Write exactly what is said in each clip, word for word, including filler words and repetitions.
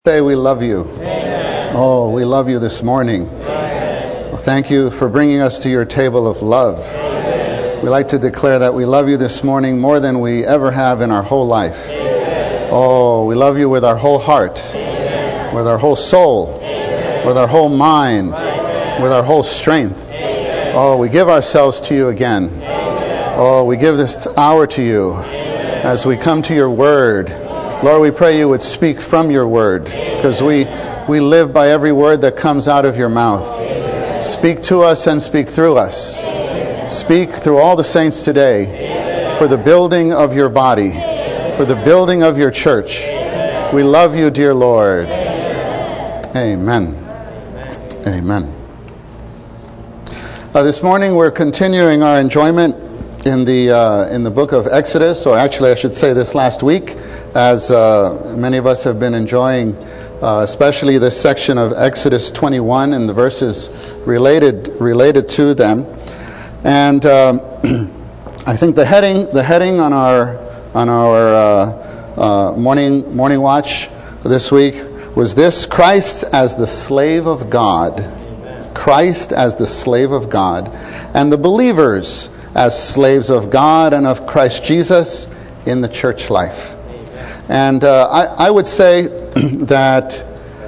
Say we love you. Amen. Oh, we love you this morning. Amen. Thank you for bringing us to your table of love. Amen. We like to declare that we love you this morning more than we ever have in our whole life. Amen. Oh, we love you with our whole heart, Amen. with our whole soul, Amen. with our whole mind, Amen. with our whole strength. Amen. Oh, we give ourselves to you again. Amen. Oh, we give this hour to you Amen. as we come to your word. Lord, we pray you would speak from your word, because we, we live by every word that comes out of your mouth. Amen. Speak to us and speak through us. Amen. Speak through all the saints today Amen. for the building of your body, for the building of your church. Amen. We love you, dear Lord. Amen. Amen. Amen. Uh, this morning we're continuing our enjoyment in the uh, in the book of Exodus, or actually I should say this last week, as uh, many of us have been enjoying, uh, especially this section of Exodus twenty-one and the verses related related to them. And um, I think the heading the heading on our on our uh, uh, morning morning watch this week was this: Christ as the slave of God. Amen. Christ as the slave of God, and the believers as slaves of God and of Christ Jesus in the church life. And uh, I, I would say that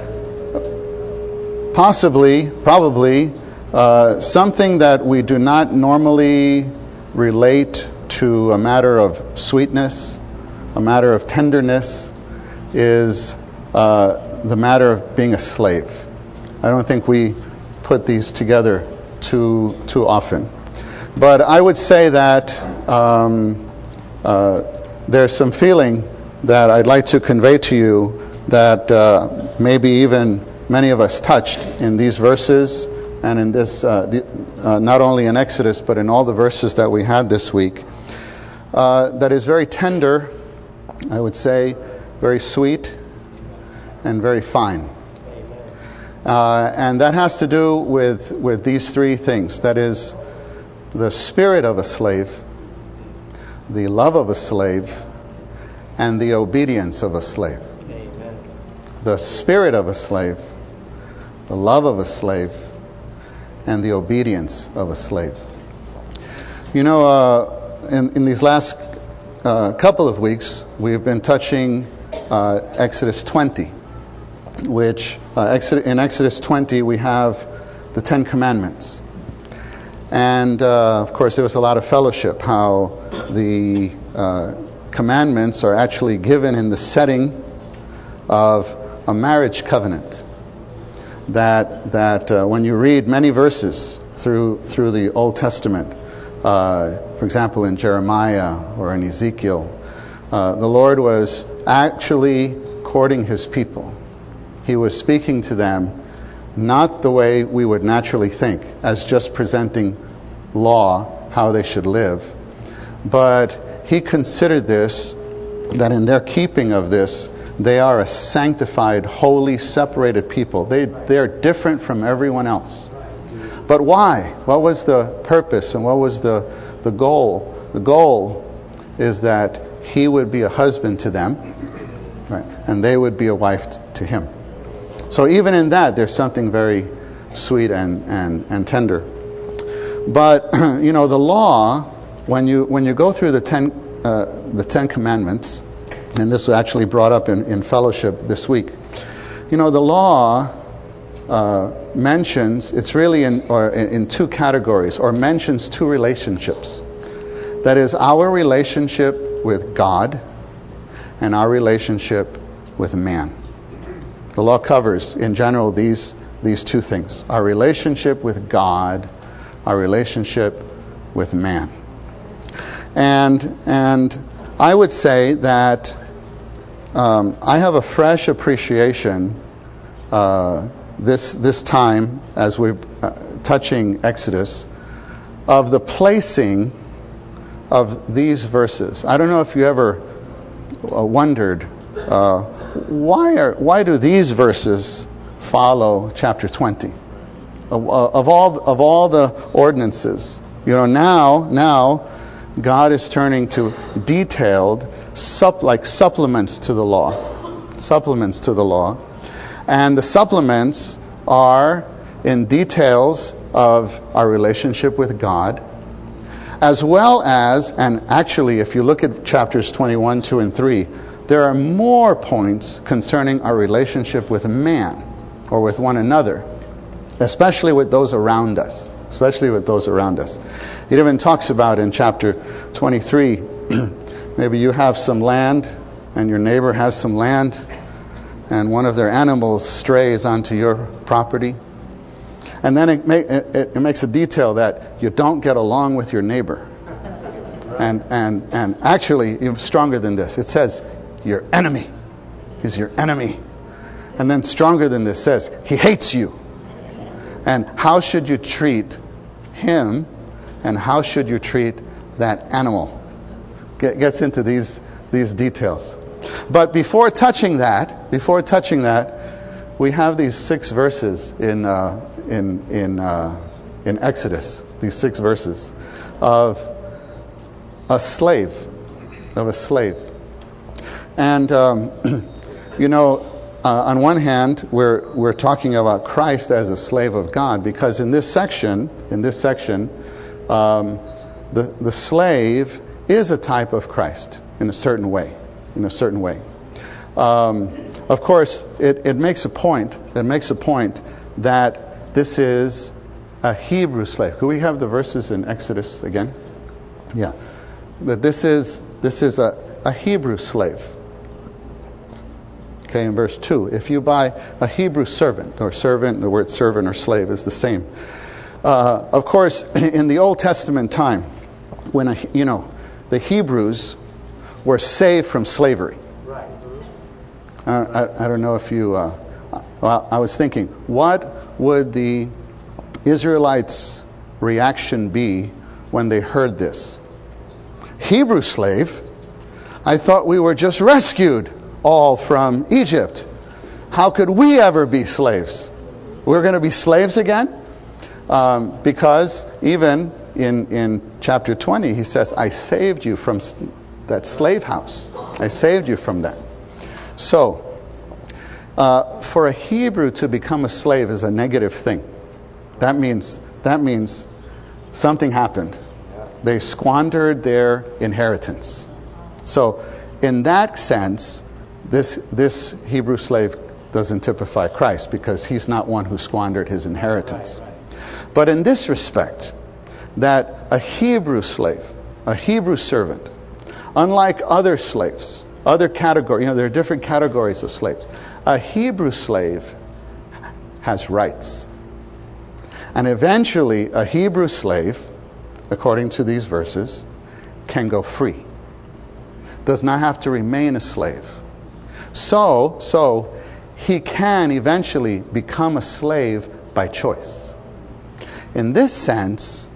possibly, probably, uh, something that we do not normally relate to a matter of sweetness, a matter of tenderness, is uh, the matter of being a slave. I don't think we put these together too too often. But I would say that um, uh, there's some feeling that I'd like to convey to you that uh, maybe even many of us touched in these verses and in this, uh, the, uh, not only in Exodus, but in all the verses that we had this week, uh, that is very tender, I would say, very sweet, and very fine. Uh, and that has to do with, with these three things. That is, the spirit of a slave, the love of a slave, and the obedience of a slave. Amen. The spirit of a slave, the love of a slave, and the obedience of a slave. You know, uh, in, in these last uh, couple of weeks, we've been touching uh, Exodus twenty, which uh, Exodus, in Exodus twenty we have the Ten Commandments. And, uh, of course, there was a lot of fellowship, how the uh, commandments are actually given in the setting of a marriage covenant. That that uh, when you read many verses through through the Old Testament, uh, for example, in Jeremiah or in Ezekiel, uh, the Lord was actually courting His people. He was speaking to them not the way we would naturally think, as just presenting law, how they should live. But He considered this, that in their keeping of this, they are a sanctified, holy, separated people. They, they are different from everyone else. But why? What was the purpose and what was the, the goal? The goal is that He would be a husband to them, right, and they would be a wife t- to Him. So even in that, there's something very sweet and, and, and tender. But, you know, the law, when you when you go through the Ten, uh, the Ten Commandments, and this was actually brought up in, in fellowship this week, you know, the law uh, mentions, it's really in, or in two categories, or mentions two relationships. That is, our relationship with God and our relationship with man. The law covers, in general, these these two things: our relationship with God, our relationship with man. And and I would say that um, I have a fresh appreciation uh, this this time as we're uh, touching Exodus of the placing of these verses. I don't know if you ever uh, wondered. Uh, Why are why do these verses follow chapter twenty? Of, of all of all the ordinances, you know, now now God is turning to detailed, sup, like supplements to the law, supplements to the law. And the supplements are in details of our relationship with God, as well as, and actually if you look at chapters twenty-one, two, and three, there are more points concerning our relationship with man or with one another, especially with those around us, especially with those around us. It even talks about in chapter twenty-three, maybe you have some land and your neighbor has some land and one of their animals strays onto your property. And then it, make, it, it makes a detail that you don't get along with your neighbor. And, and, and actually, even stronger than this, it says, your enemy. He's your enemy. And then stronger than this says, he hates you. And how should you treat him? And how should you treat that animal? Get, gets into these, these details. But before touching that, before touching that, we have these six verses in uh, in in uh, in Exodus. These six verses of a slave, of a slave, and um, you know, uh, on one hand, we're we're talking about Christ as a slave of God, because in this section, in this section, um, the the slave is a type of Christ in a certain way. In a certain way. Um, of course, it, it makes a point, it makes a point that this is a Hebrew slave. Could we have the verses in Exodus again? Yeah. That this is this is a, a Hebrew slave. Okay, in verse two. If you buy a Hebrew servant, or servant, the word servant or slave is the same. Uh, of course, in the Old Testament time, when, a, you know, the Hebrews were saved from slavery. Right. I, I, I don't know if you... Uh, well, I was thinking, what would the Israelites' reaction be when they heard this? Hebrew slave? I thought we were just rescued all from Egypt. How could we ever be slaves? We're going to be slaves again? Um, because even in, in chapter twenty, he says, I saved you from that slave house. I saved you from that. So, uh, for a Hebrew to become a slave is a negative thing. That means that means something happened. They squandered their inheritance. So, in that sense, this this Hebrew slave doesn't typify Christ, because he's not one who squandered his inheritance. But in this respect, that a Hebrew slave, a Hebrew servant, unlike other slaves, other categories, you know, there are different categories of slaves. A Hebrew slave has rights. And eventually, a Hebrew slave, according to these verses, can go free. Does not have to remain a slave. So, so he can eventually become a slave by choice. In this sense,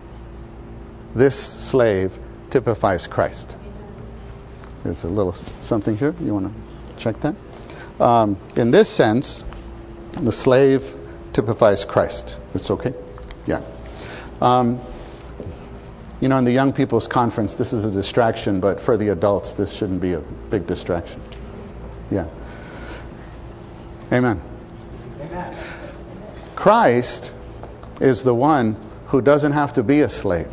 this slave typifies Christ. There's a little something here. You want to check that? Um, in this sense, the slave typifies Christ. It's okay? Yeah. Um, you know, in the young people's conference, this is a distraction, but for the adults, this shouldn't be a big distraction. Yeah. Amen. Amen. Christ is the one who doesn't have to be a slave.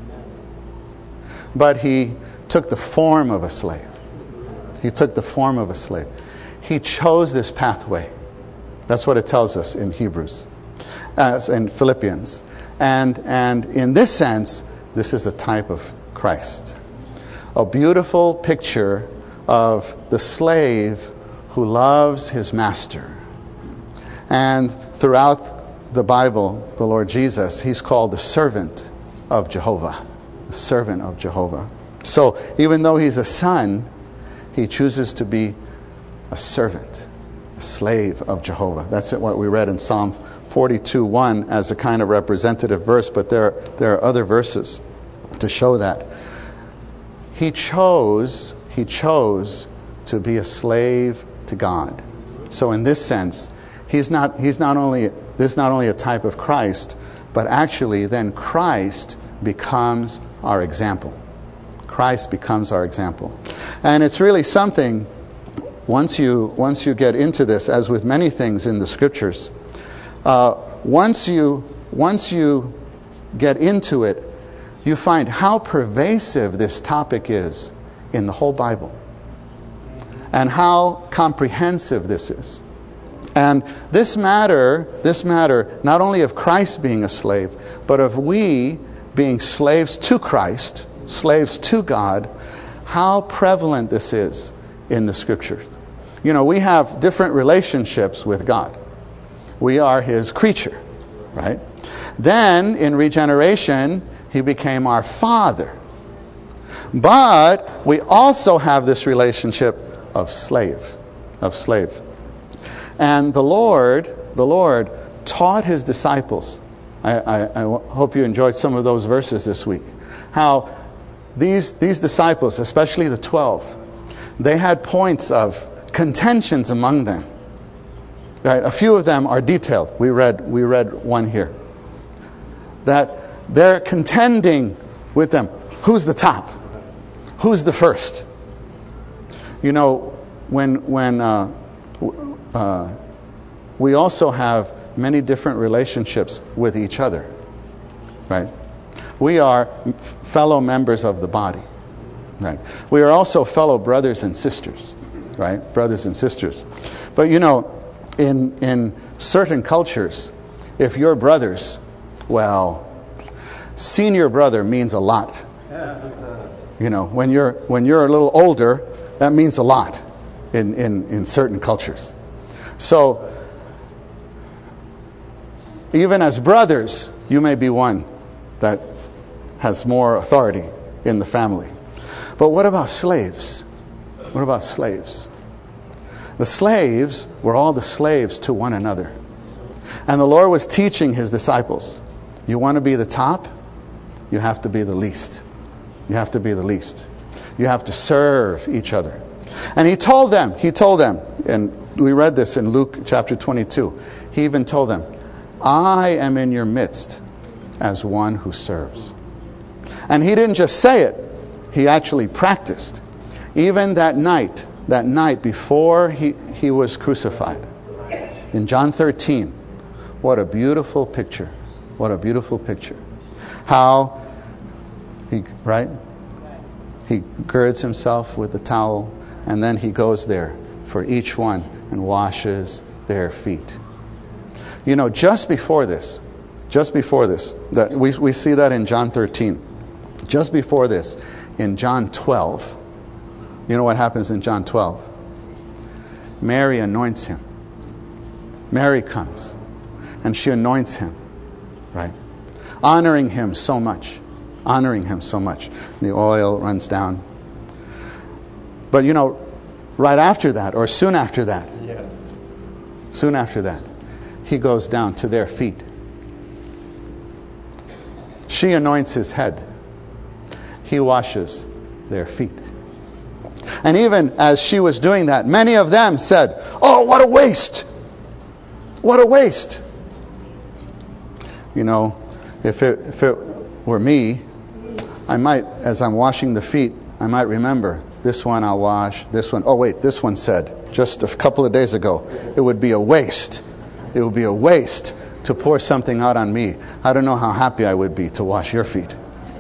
But he took the form of a slave. He took the form of a slave. He chose this pathway. That's what it tells us in Hebrews, as in Philippians. And, and in this sense, this is a type of Christ. A beautiful picture of the slave who loves his master. And throughout the Bible, the Lord Jesus, he's called the servant of Jehovah. The servant of Jehovah. So even though he's a son, he chooses to be a servant, a slave of Jehovah. That's what we read in Psalm forty-two one as a kind of representative verse, but there, there are other verses to show that. He chose, he chose to be a slave to God. So in this sense, he's not, he's not only, this is not only a type of Christ, but actually then Christ becomes our example. Christ becomes our example. And it's really something once you once you get into this, as with many things in the scriptures, uh, once you once you get into it, you find how pervasive this topic is in the whole Bible, and how comprehensive this is. And this matter, this matter, not only of Christ being a slave, but of we being slaves to Christ, slaves to God, how prevalent this is in the scriptures. You know, we have different relationships with God. We are His creature, right? Then, in regeneration, He became our Father. But we also have this relationship of slave, of slave. And the Lord, the Lord taught His disciples. I, I, I hope you enjoyed some of those verses this week. How these, these disciples, especially the twelve, they had points of contentions among them. Right? A few of them are detailed. We read, we read one here. That they're contending with them. Who's the top? Who's the first? You know, when when uh, uh, we also have many different relationships with each other, right? We are fellow members of the body, right? We are also fellow brothers and sisters, right? Brothers and sisters. But you know, in in certain cultures, if you're brothers, well, senior brother means a lot. You know, when you're when you're a little older, that means a lot in, in, in certain cultures. So, even as brothers, you may be one that has more authority in the family. But what about slaves? What about slaves? The slaves were all the slaves to one another. And the Lord was teaching His disciples, you want to be the top? You have to be the least. You have to be the least. You have to serve each other. And He told them, He told them, and we read this in Luke chapter twenty-two. He even told them, I am in your midst as one who serves. And He didn't just say it, He actually practiced. Even that night, that night before he, he was crucified. In John thirteen, what a beautiful picture. What a beautiful picture. How he, right? He girds himself with the towel, and then He goes there for each one and washes their feet. You know, just before this, just before this, that we, we see that in John thirteen. Just before this, in John twelve, you know what happens in John twelve? Mary anoints Him. Mary comes, and she anoints Him, right? Honoring Him so much. Honoring Him so much. The oil runs down. But you know, right after that, or soon after that, yeah. soon after that, He goes down to their feet. She anoints His head. He washes their feet. And even as she was doing that, many of them said, oh, what a waste! What a waste! You know, if it, if it were me, I might, as I'm washing the feet, I might remember, this one I'll wash, this one, oh wait, this one said, just a couple of days ago, it would be a waste. It would be a waste to pour something out on me. I don't know how happy I would be to wash your feet.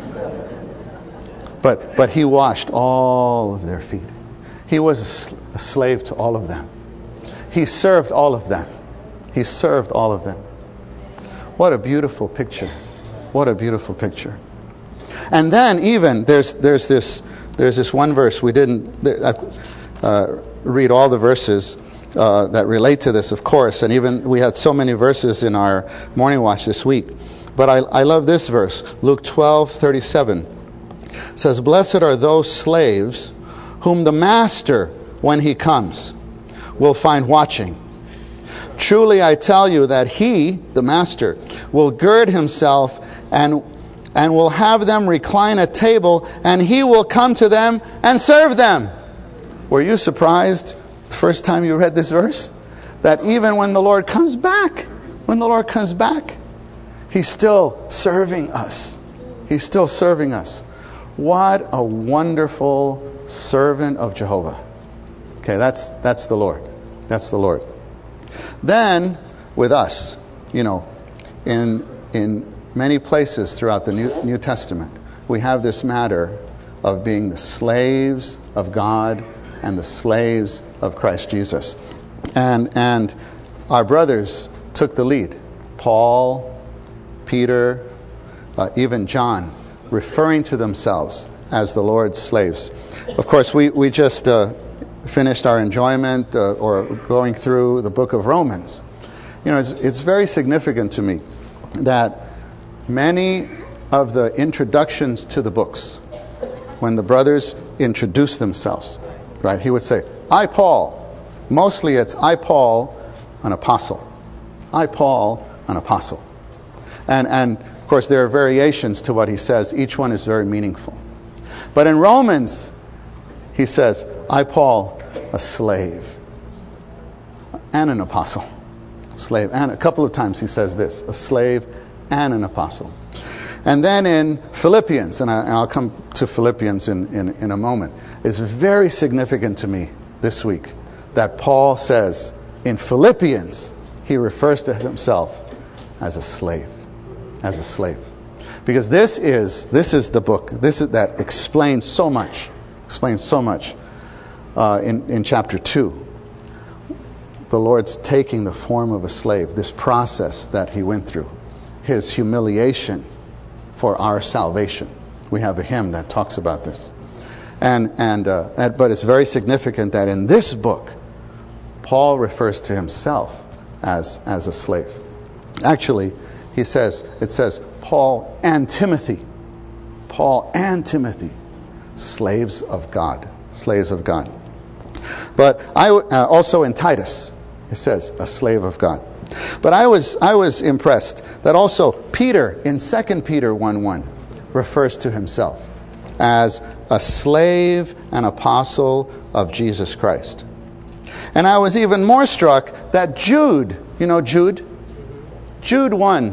But but He washed all of their feet. He was a, sl- a slave to all of them. He served all of them. He served all of them. What a beautiful picture. What a beautiful picture. And then even there's there's this there's this one verse we didn't uh, read all the verses uh, that relate to this, of course, and even we had so many verses in our morning watch this week. But I, I love this verse, Luke twelve thirty-seven. It says, "Blessed are those slaves whom the master, when he comes, will find watching. Truly I tell you that he, the master, will gird himself and and will have them recline at table, and he will come to them and serve them." Were you surprised the first time you read this verse? That even when the Lord comes back, when the Lord comes back, He's still serving us. He's still serving us. What a wonderful servant of Jehovah. Okay, that's that's the Lord. That's the Lord. Then, with us, you know, in in many places throughout the New, New Testament, we have this matter of being the slaves of God and the slaves of Christ Jesus. And and our brothers took the lead. Paul, Peter, uh, even John, referring to themselves as the Lord's slaves. Of course, we, we just uh, finished our enjoyment uh, or going through the book of Romans. You know, it's, it's very significant to me that many of the introductions to the books, when the brothers introduce themselves, right, he would say, I, Paul. Mostly it's, I, Paul, an apostle. I, Paul, an apostle. And, and of course, there are variations to what he says. Each one is very meaningful. But in Romans, he says, I, Paul, a slave and an apostle. Slave. And a couple of times he says this, a slave and an apostle. And then in Philippians, and, I, and I'll come to Philippians in, in, in a moment, it's very significant to me this week that Paul says in Philippians, he refers to himself as a slave. As a slave. Because this is this is the book this is that explains so much. Explains so much uh, in, in chapter two. The Lord's taking the form of a slave, this process that he went through, his humiliation for our salvation. We have a hymn that talks about this. And and uh, and, but it's very significant that in this book, Paul refers to himself as, as a slave. Actually, he says, it says, Paul and Timothy. Paul and Timothy, slaves of God. Slaves of God. But I uh, also in Titus, it says, a slave of God. But I was I was impressed that also Peter, in Second Peter one one, refers to himself as a slave and apostle of Jesus Christ. And I was even more struck that Jude, you know Jude? Jude one.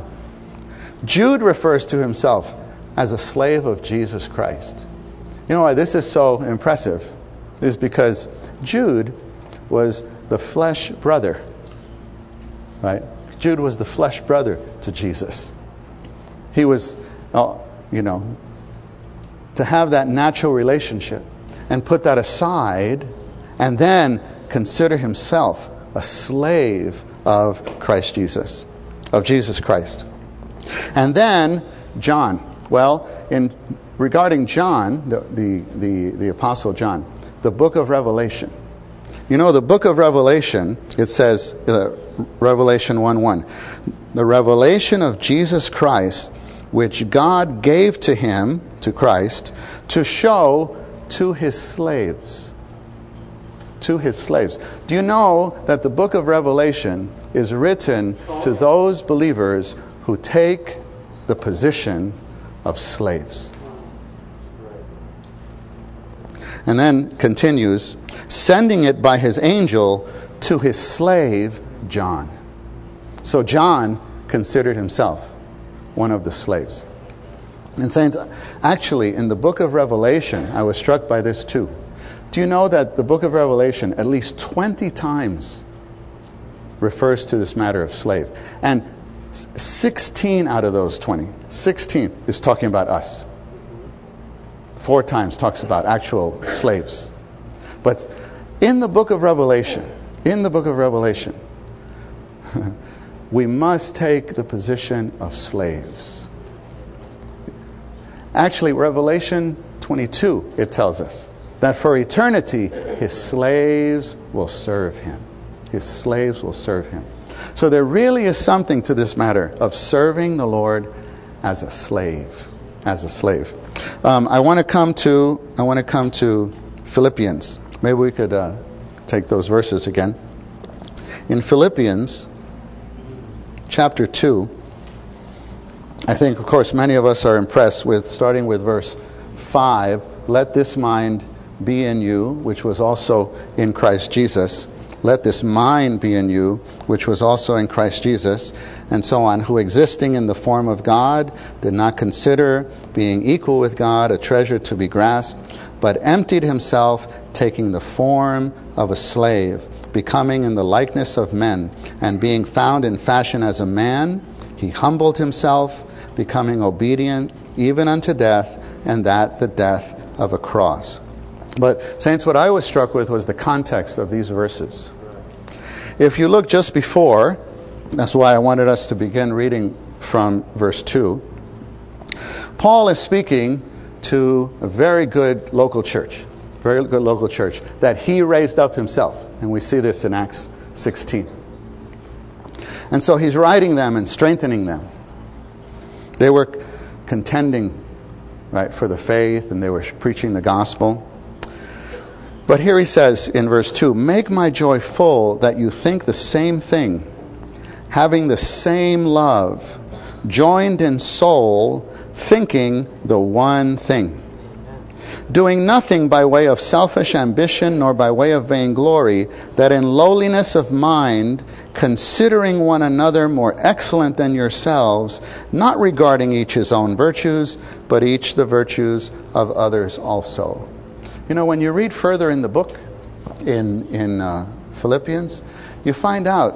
Jude refers to himself as a slave of Jesus Christ. You know why this is so impressive? Is because Jude was the flesh brother. Right? Jude was the flesh brother to Jesus. He was, oh, you know, to have that natural relationship and put that aside and then consider himself a slave of Christ Jesus, of Jesus Christ. And then John. Well, in regarding John, the, the, the, the Apostle John, the book of Revelation. You know, the book of Revelation, it says, uh, Revelation one one, the revelation of Jesus Christ, which God gave to him, to Christ, to show to his slaves. To his slaves. Do you know that the book of Revelation is written to those believers who take the position of slaves? And then continues, sending it by his angel to his slave, John. So John considered himself one of the slaves. And saints, actually, in the book of Revelation, I was struck by this too. Do you know that the book of Revelation at least twenty times refers to this matter of slave? And sixteen out of those twenty, sixteen is talking about us. Four times talks about actual slaves. But in the book of Revelation, in the book of Revelation, we must take the position of slaves. Actually, Revelation twenty-two, it tells us that for eternity, his slaves will serve him. His slaves will serve him. So there really is something to this matter of serving the Lord as a slave. As a slave. Um, I want to come to I want to come to Philippians. Maybe we could uh, take those verses again. In Philippians chapter two, I think, of course, many of us are impressed with, starting with verse five, let this mind be in you, which was also in Christ Jesus. Let this mind be in you, which was also in Christ Jesus, and so on, who existing in the form of God, did not consider being equal with God a treasure to be grasped, but emptied himself, taking the form of a slave, becoming in the likeness of men, and being found in fashion as a man, he humbled himself, becoming obedient even unto death, and that the death of a cross. But, saints, what I was struck with was the context of these verses. If you look just before, that's why I wanted us to begin reading from verse two, Paul is speaking to a very good local church, very good local church, that he raised up himself. And we see this in Acts sixteen. And so he's writing them and strengthening them. They were contending, right, for the faith, and they were preaching the gospel. But here he says in verse two, "Make my joy full, that you think the same thing, having the same love, joined in soul, thinking the one thing. Doing nothing by way of selfish ambition, nor by way of vainglory, that in lowliness of mind, considering one another more excellent than yourselves, not regarding each his own virtues, but each the virtues of others also." You know, when you read further in the book, in, in uh, Philippians, you find out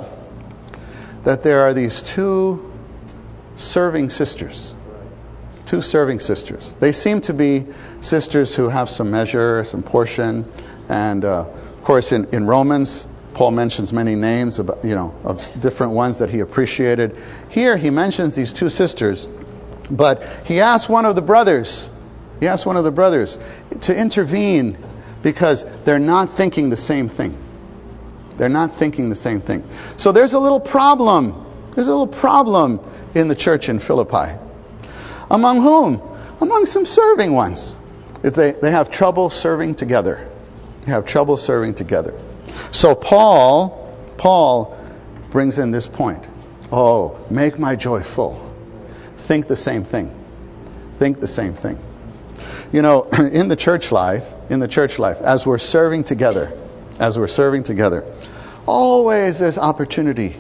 that there are these two serving sisters. Two serving sisters. They seem to be sisters who have some measure, some portion. And uh, of course in, in Romans, Paul mentions many names about, you know, of different ones that he appreciated. Here he mentions these two sisters, but he asked one of the brothers, he asked one of the brothers to intervene because they're not thinking the same thing. They're not thinking the same thing. So there's a little problem. There's a little problem in the church in Philippi. Among whom? Among some serving ones. If they, they have trouble serving together. They have trouble serving together. So Paul, Paul brings in this point. Oh, make my joy full. Think the same thing. Think the same thing. You know, in the church life, in the church life, as we're serving together, as we're serving together, always there's opportunity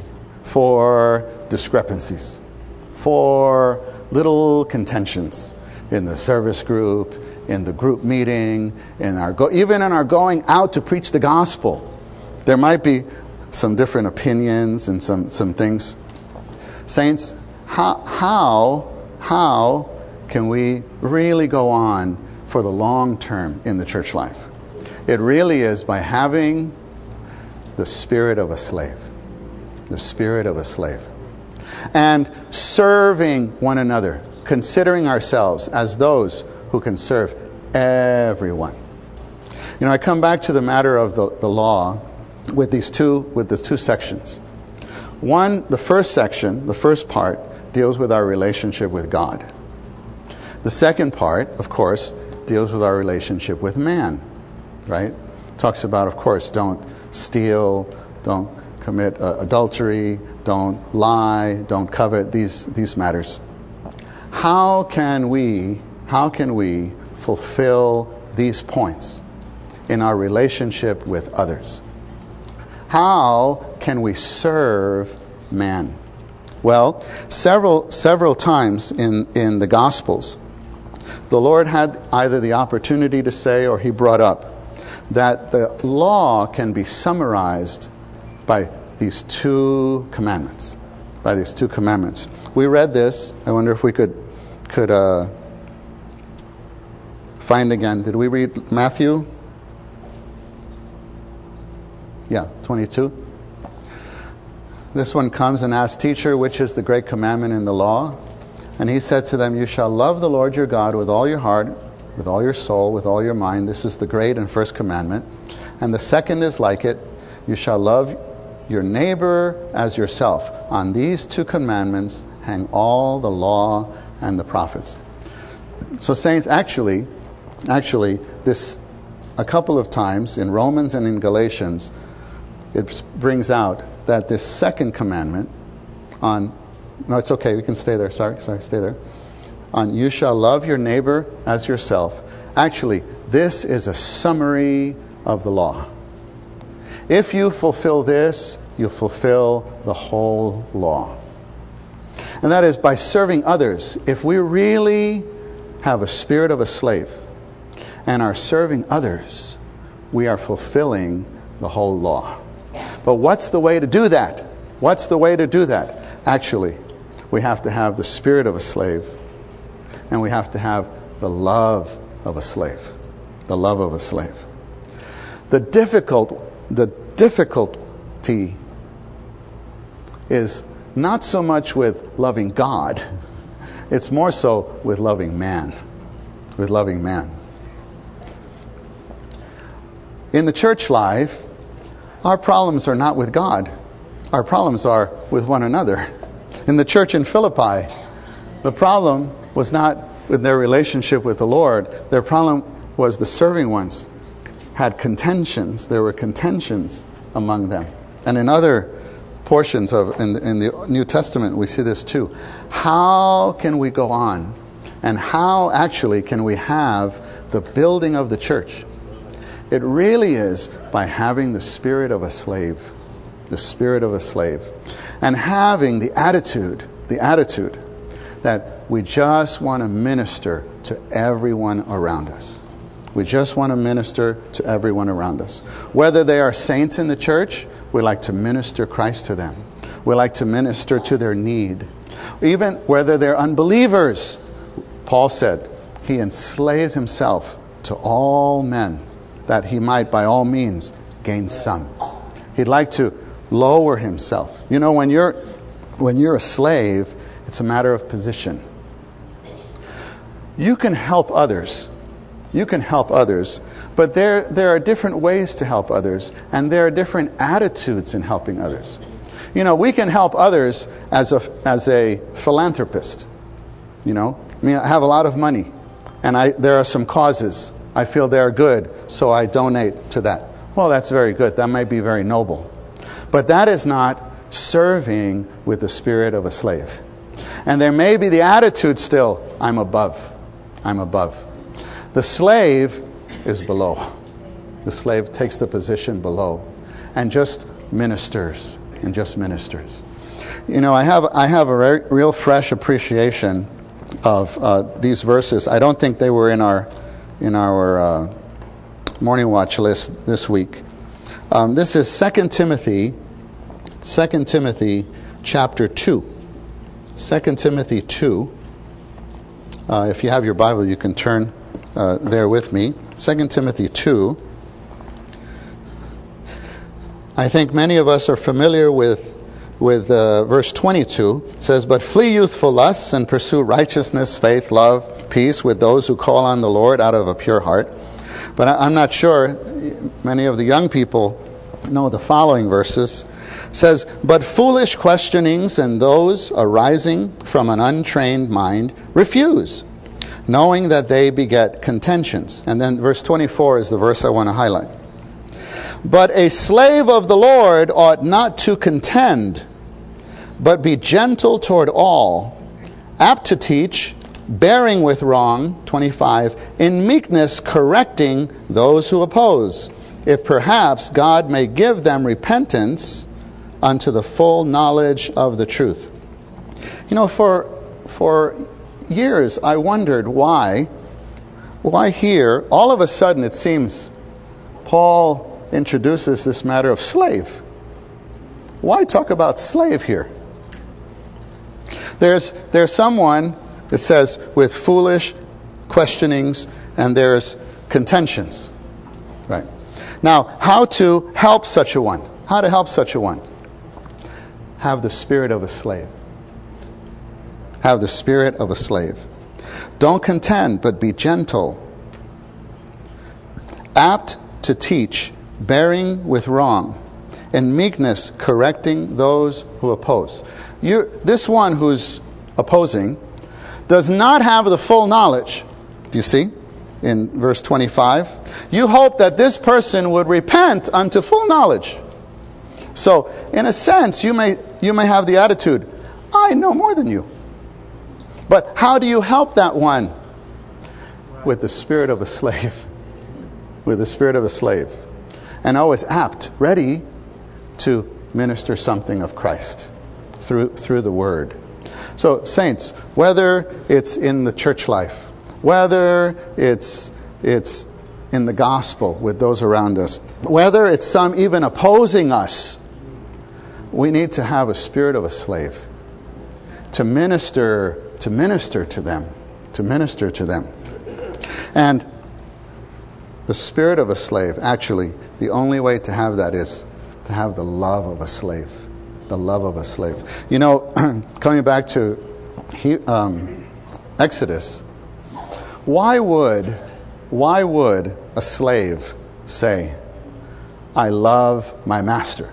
for discrepancies, for little contentions in the service group, in the group meeting, in our go- even in our going out to preach the gospel. There might be some different opinions and some, some things. Saints, how, how, how can we really go on for the long term in the church life? It really is by having the spirit of a slave. The spirit of a slave. And serving one another, considering ourselves as those who can serve everyone. You know, I come back to the matter of the, the law with these two with these two sections. One, the first section, the first part, deals with our relationship with God. The second part, of course, deals with our relationship with man, right? Talks about, of course, don't steal, don't commit uh, adultery, don't lie, don't covet, these these matters. How can we, how can we fulfill these points in our relationship with others? How can we serve man? Well, several several times in, in the Gospels, the Lord had either the opportunity to say or he brought up that the law can be summarized by these two commandments. By these two commandments. We read this. I wonder if we could could uh, find again. Did we read Matthew? Yeah, twenty-two. This one comes and asks, "Teacher, which is the great commandment in the law?" And he said to them, "You shall love the Lord your God with all your heart, with all your soul, with all your mind. This is the great and first commandment. And the second is like it. You shall love your neighbor as yourself. On these two commandments hang all the law and the prophets." So saints, actually, actually, this a couple of times in Romans and in Galatians, it brings out that this second commandment on, no, it's okay, we can stay there, sorry, sorry, stay there. On you shall love your neighbor as yourself. Actually, this is a summary of the law. If you fulfill this, you fulfill the whole law. And that is by serving others. If we really have a spirit of a slave, and are serving others, we are fulfilling the whole law. But what's the way to do that? What's the way to do that? Actually, we have to have the spirit of a slave, and we have to have the love of a slave. The love of a slave. The difficult, the difficulty is not so much with loving God, it's more so with loving man. With loving man. In the church life, our problems are not with God. Our problems are with one another. In the church in Philippi, the problem was not with their relationship with the Lord. Their problem was the serving ones had contentions. There were contentions among them. And in other portions of in the, in the New Testament, we see this too. How can we go on? And how actually can we have the building of the church? It really is by having the spirit of a slave. The spirit of a slave. And having the attitude, the attitude that we just want to minister to everyone around us. We just want to minister to everyone around us. Whether they are saints in the church, we like to minister Christ to them. We like to minister to their need. Even whether they're unbelievers, Paul said, he enslaved himself to all men, that he might by all means gain some. He'd like to lower himself. You know, when you're when you're a slave, it's a matter of position. You can help others. You can help others, but there there are different ways to help others, and there are different attitudes in helping others. You know, we can help others as a as a philanthropist. You know, I mean, I have a lot of money, and I there are some causes I feel they are good, so I donate to that. Well, that's very good. That might be very noble. But that is not serving with the spirit of a slave. And there may be the attitude still, I'm above. I'm above. The slave is below. The slave takes the position below and just ministers and just ministers. You know, I have I have a very, real fresh appreciation of uh, these verses. I don't think they were in our in our uh, morning watch list this week. Um, this is Second Timothy, Second Timothy chapter two. Second Timothy two. Uh, if you have your Bible, you can turn uh, there with me. Second Timothy two. I think many of us are familiar with with uh, verse twenty-two. It says, "But flee youthful lusts and pursue righteousness, faith, love, peace with those who call on the Lord out of a pure heart." But I, I'm not sure many of the young people know the following verses. It says, "But foolish questionings and those arising from an untrained mind refuse, knowing that they beget contentions." And then verse twenty-four is the verse I want to highlight. "But a slave of the Lord ought not to contend, but be gentle toward all, apt to teach, bearing with wrong," twenty-five, "in meekness correcting those who oppose, if perhaps God may give them repentance unto the full knowledge of the truth." You know, for for years I wondered why, why here, all of a sudden it seems Paul introduces this matter of slave. Why talk about slave here? There's there's someone, it says, with foolish questionings, and there's contentions. Right. Now, how to help such a one? How to help such a one? Have the spirit of a slave. Have the spirit of a slave. Don't contend, but be gentle. Apt to teach, bearing with wrong, in meekness correcting those who oppose. You, this one who's opposing does not have the full knowledge. Do you see? In verse twenty-five. You hope that this person would repent unto full knowledge. So, in a sense, you may you may have the attitude, I know more than you. But how do you help that one? With the spirit of a slave. With the spirit of a slave. And always apt, ready to minister something of Christ through through the Word. So, saints, whether it's in the church life, whether it's it's in the gospel with those around us. Whether it's some even opposing us, we need to have a spirit of a slave to minister, to minister to them, to minister to them. And the spirit of a slave, actually, the only way to have that is to have the love of a slave. The love of a slave. You know, coming back to he, um, Exodus, why would, why would a slave say, I love my master?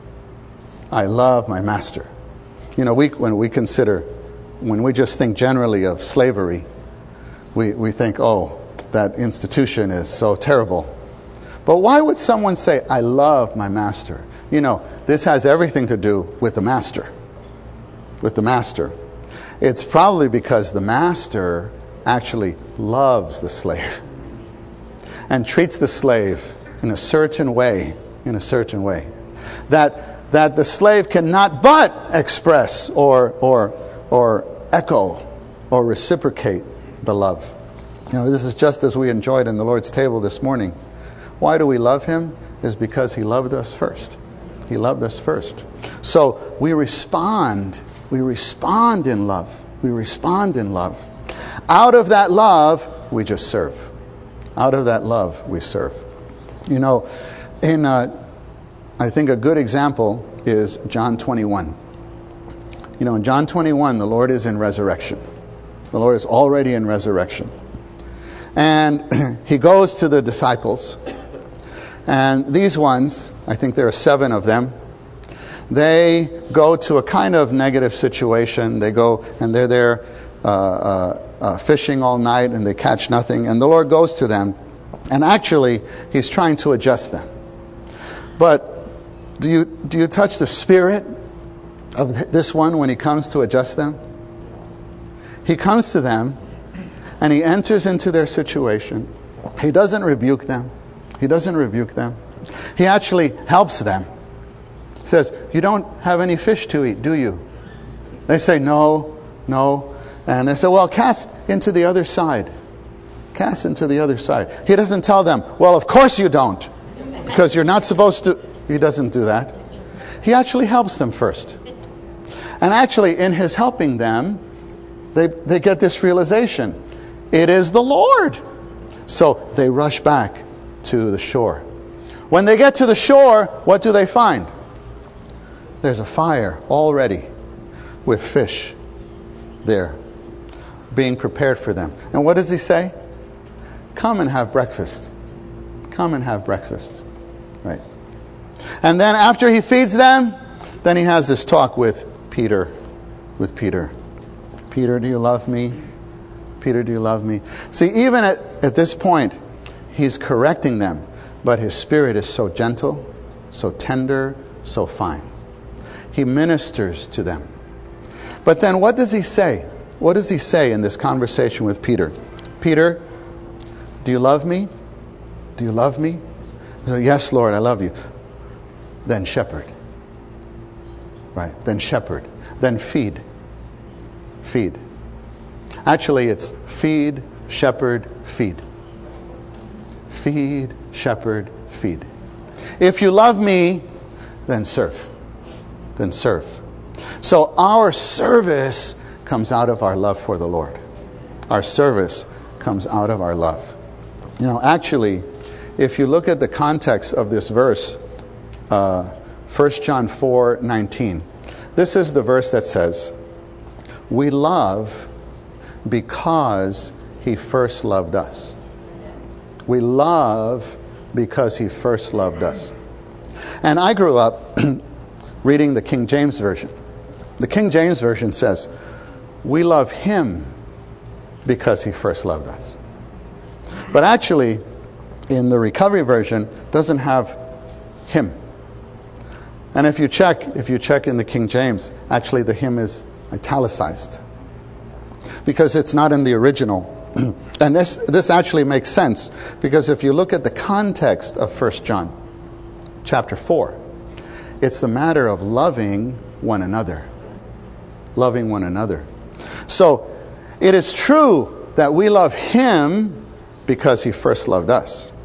I love my master. You know, we, when we consider, when we just think generally of slavery, we, we think, oh, that institution is so terrible. But why would someone say, I love my master? You know, this has everything to do with the master. With the master. It's probably because the master actually loves the slave and treats the slave in a certain way, in a certain way, that that the slave cannot but express or or or echo or reciprocate the love. You know, this is just as we enjoyed in the Lord's table this morning. Why do we love Him? Is because He loved us first. He loved us first. So we respond. We respond in love. We respond in love. Out of that love, we just serve. Out of that love, we serve. You know, in uh, I think a good example is John twenty-one. You know, in John twenty-one, the Lord is in resurrection. The Lord is already in resurrection. And He goes to the disciples. And these ones, I think there are seven of them, they go to a kind of negative situation. They go and they're there uh, uh, uh, fishing all night and they catch nothing. And the Lord goes to them. And actually, He's trying to adjust them. But do you, do you touch the spirit of this one when He comes to adjust them? He comes to them and He enters into their situation. He doesn't rebuke them. He doesn't rebuke them. He actually helps them. He says, you don't have any fish to eat, do you? They say, no, no. And they say, well, cast into the other side. Cast into the other side. He doesn't tell them, well, of course you don't, because you're not supposed to. He doesn't do that. He actually helps them first. And actually, in His helping them, they, they get this realization. It is the Lord. So they rush back to the shore. When they get to the shore, what do they find? There's a fire already with fish there being prepared for them. And what does He say? Come and have breakfast. Come and have breakfast. Right. And then after He feeds them, then He has this talk with Peter. With Peter. Peter, do you love me? Peter, do you love me? See, even at, at this point, He's correcting them, but His Spirit is so gentle, so tender, so fine. He ministers to them. But then what does He say? What does He say in this conversation with Peter? Peter, do you love me? Do you love me? So, yes, Lord, I love you. Then shepherd. Right, then shepherd. Then feed. Feed. Actually, it's feed, shepherd, feed. Feed, shepherd, feed. If you love me, then serve. Then serve. So our service comes out of our love for the Lord. Our service comes out of our love. You know, actually, if you look at the context of this verse, uh, First John four nineteen, this is the verse that says, we love because He first loved us. We love because He first loved us. And I grew up reading the King James Version. The King James Version says, we love Him because He first loved us. But actually, in the Recovery Version, doesn't have Him. And if you check, if you check in the King James, actually the Him is italicized, because it's not in the original. And this this actually makes sense, because if you look at the context of First John chapter four, it's the matter of loving one another. Loving one another. So it is true that we love Him because He first loved us.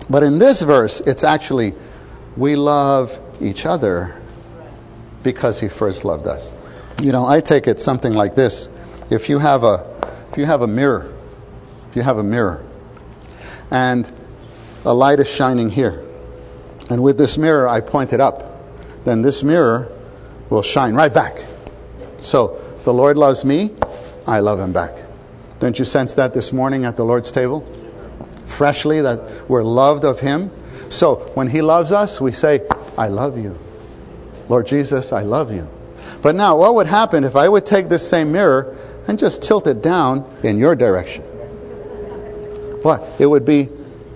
But in this verse, it's actually, we love each other because he first loved us. You know, I take it something like this. If you have a, if you have a mirror, if you have a mirror, and a light is shining here, and with this mirror I point it up, then this mirror will shine right back. So, the Lord loves me, I love him back. Don't you sense that this morning at the Lord's table? Freshly, that we're loved of him. So, when he loves us, we say, I love you. Lord Jesus, I love you. But now, what would happen if I would take this same mirror and just tilt it down in your direction? What? It would be,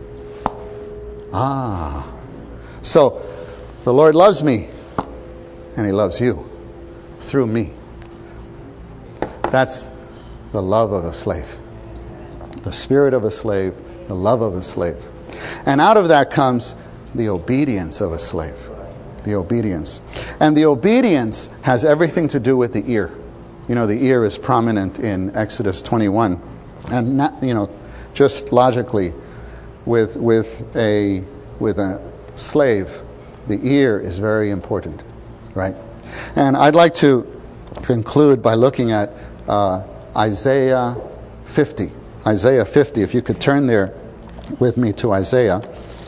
ah. So, the Lord loves me, and he loves you through me. That's the love of a slave. The spirit of a slave, the love of a slave. And out of that comes the obedience of a slave. The obedience. And the obedience has everything to do with the ear. You know, the ear is prominent in Exodus twenty-one. And, not, you know, just logically, with, with, a, with a slave, the ear is very important, right? And I'd like to conclude by looking at uh, Isaiah fifty. Isaiah fifty, if you could turn there with me to Isaiah.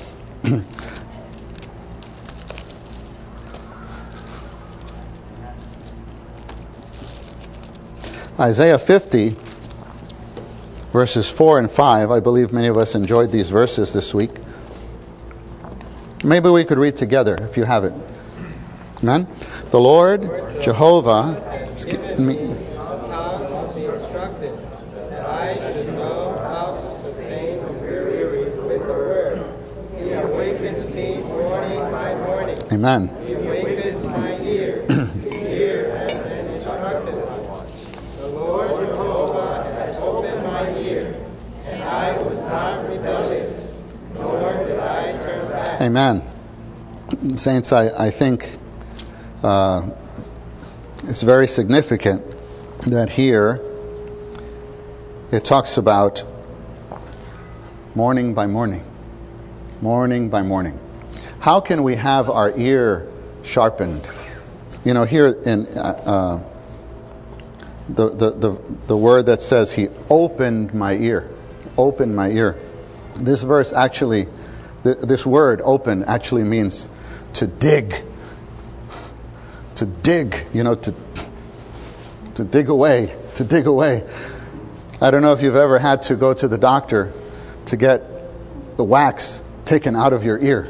Isaiah fifty, verses four and five. I believe many of us enjoyed these verses this week. Maybe we could read together if you have it. Amen? The Lord, Jehovah, has given me... Amen. He awakens my ear. The ear has been instructed. The Lord Jehovah has opened my ear, and I was not rebellious, nor did I turn back. Amen. Saints, I, I think uh, it's very significant that here it talks about morning by morning. Morning by morning. How can we have our ear sharpened? You know, here in uh, uh, the, the, the, the word that says he opened my ear, opened my ear. This verse actually, th- this word open actually means to dig. To dig, you know, to, to dig away, to dig away. I don't know if you've ever had to go to the doctor to get the wax taken out of your ear.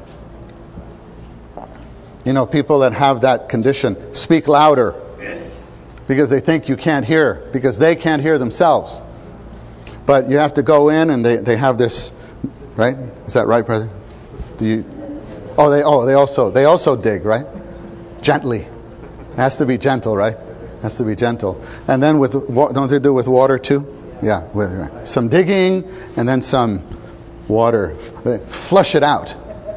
You know, people that have that condition speak louder because they think you can't hear, because they can't hear themselves. But you have to go in and they, they have this, right? Is that right, brother? Do you? Oh, they oh they also they also dig, right? Gently. It has to be gentle, right? It has to be gentle. And then with don't they do with water too? Yeah, with right. Some digging and then some water. Flush it out.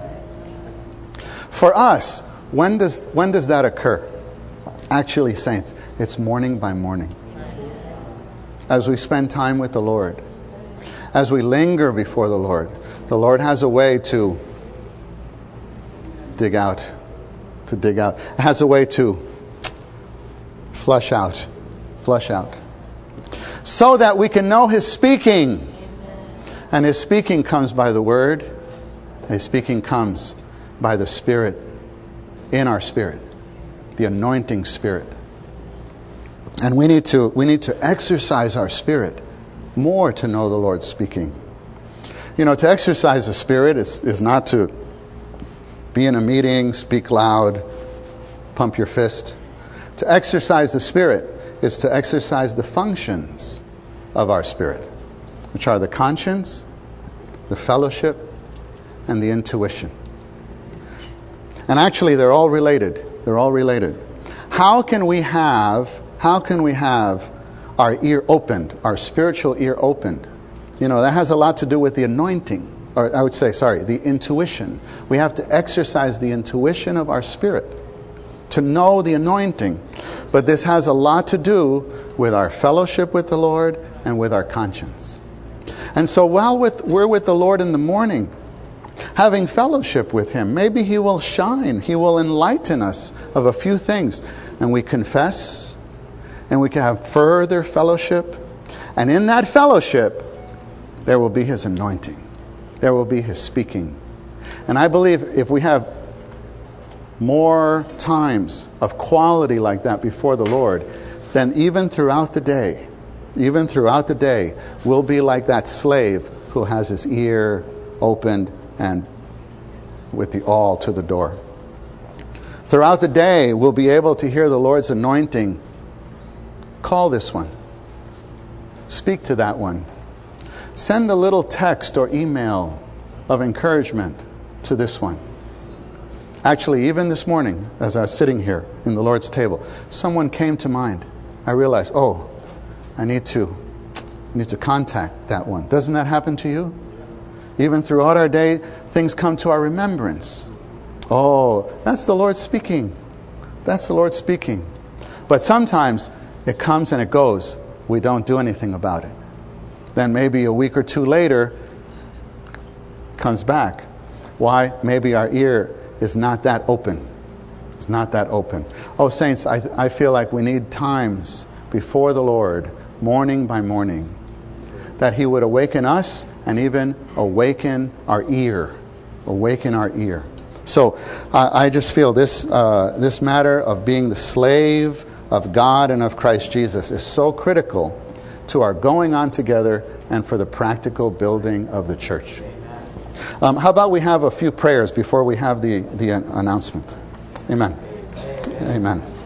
For us, when does when does that occur? Actually, saints, it's morning by morning. As we spend time with the Lord, as we linger before the Lord, the Lord has a way to dig out, to dig out. It has a way to flush out, flush out. So that we can know His speaking. And His speaking comes by the Word. His speaking comes by the Spirit, in our spirit, the anointing Spirit. And we need to we need to exercise our spirit more to know the Lord speaking. You know, to exercise the Spirit is, is not to be in a meeting, speak loud, pump your fist. To exercise the Spirit is to exercise the functions of our spirit, which are the conscience, the fellowship, and the intuition. And actually, they're all related. They're all related. How can we have, how can we have our ear opened, our spiritual ear opened? You know, that has a lot to do with the anointing, or I would say, sorry, the intuition. We have to exercise the intuition of our spirit to know the anointing. But this has a lot to do with our fellowship with the Lord and with our conscience. And so while with, we're with the Lord in the morning, Having fellowship with Him. Maybe He will shine. He will enlighten us of a few things. And we confess, and we can have further fellowship. And in that fellowship, there will be His anointing. There will be His speaking. And I believe if we have more times of quality like that before the Lord, then even throughout the day, even throughout the day, we'll be like that slave who has his ear opened and with the awl to the door. Throughout the day, we'll be able to hear the Lord's anointing. Call this one. Speak to that one. Send a little text or email of encouragement to this one. Actually, even this morning, as I was sitting here in the Lord's table, someone came to mind. I realized, oh, I need to, I need to contact that one. Doesn't that happen to you? Even throughout our day, things come to our remembrance. Oh, that's the Lord speaking. That's the Lord speaking. But sometimes it comes and it goes. We don't do anything about it. Then maybe a week or two later, it comes back. Why? Maybe our ear is not that open. It's not that open. Oh, saints, I, I feel like we need times before the Lord, morning by morning, that He would awaken us and even awaken our ear. Awaken our ear. So uh, I just feel this uh, this matter of being the slave of God and of Christ Jesus is so critical to our going on together and for the practical building of the church. Um, how about we have a few prayers before we have the, the announcement? Amen. Amen.